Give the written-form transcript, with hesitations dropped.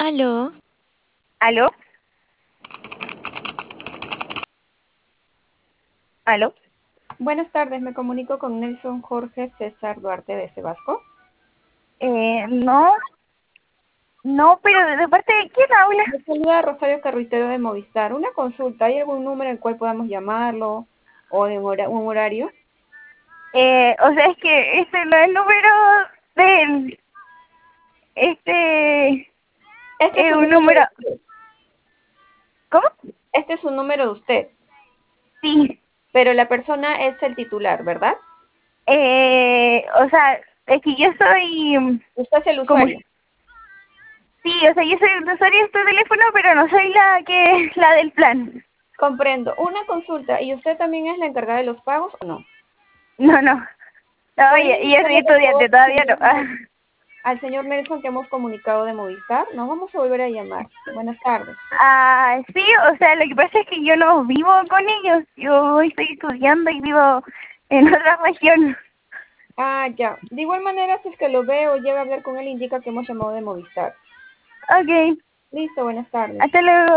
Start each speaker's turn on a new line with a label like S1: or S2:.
S1: Aló,
S2: ¿Aló? ¿Aló?
S3: Buenas tardes, me comunico con Nelson Jorge César Duarte de Sebasco.
S2: No, no, pero ¿de parte de quién habla?
S3: Me saluda Rosario Carruitero de Movistar. Una consulta, ¿hay algún número en el cual podamos llamarlo o en un horario?
S2: O sea, es que este no es el número del... Este
S3: Este es
S2: es
S3: un
S2: un
S3: número
S2: número...
S3: de usted.
S2: ¿Cómo?
S3: Este es un número de usted,
S2: Sí.
S3: pero la persona es el titular, ¿verdad?
S2: O sea, es que yo soy...
S3: Usted es el
S2: como...
S3: usuario.
S2: Sí, o sea, yo soy el usuario de este teléfono, pero no soy la del plan.
S3: Comprendo. Una consulta, ¿y usted también es la encargada de los pagos o no?
S2: No, no. No,
S3: ¿Puede
S2: yo soy
S3: indicarle, por
S2: estudiante,
S3: favor,
S2: todavía no.
S3: al señor Nelson que hemos comunicado de Movistar? Nos vamos a volver a llamar. Buenas tardes.
S2: Sí, o sea, lo que pasa es que yo no vivo con ellos. Yo estoy estudiando y vivo en otra región.
S3: Ah, ya. De igual manera, si es que lo ve o llega a hablar con él, indica que hemos llamado de Movistar.
S2: Ok,
S3: Listo, buenas tardes.
S2: hasta luego.